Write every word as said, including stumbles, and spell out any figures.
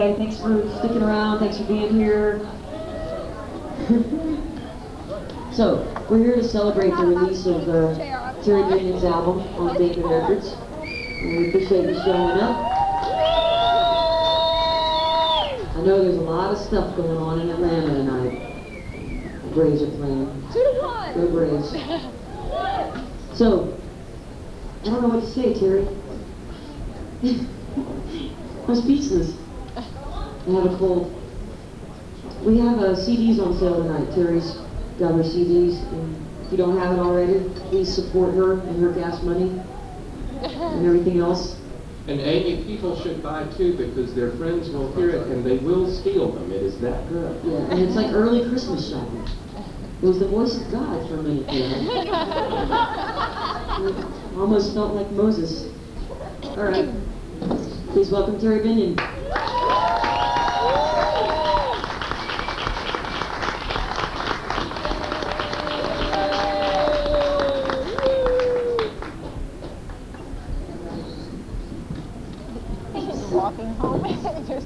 Hey, thanks for sticking around. Thanks for being here. So, we're here to celebrate the release of uh, Terry Bignon's album on Bacon Records. And we appreciate you showing up. I know there's a lot of stuff going on in Atlanta tonight. The Braves are playing. Two to one. Go Braves. So, I don't know what to say, Terry. I'm speechless. I have a cold. We have uh, C Ds on sale tonight. Terry's got her C Ds, and if you don't have it already, please support her and her gas money and everything else. And Amy, people should buy too because their friends will hear it and they will steal them. It is that good. Yeah, and it's like early Christmas shopping. It was the voice of God for a minute there. Almost felt like Moses. All right, please welcome Terry Bignon. Walking home. Just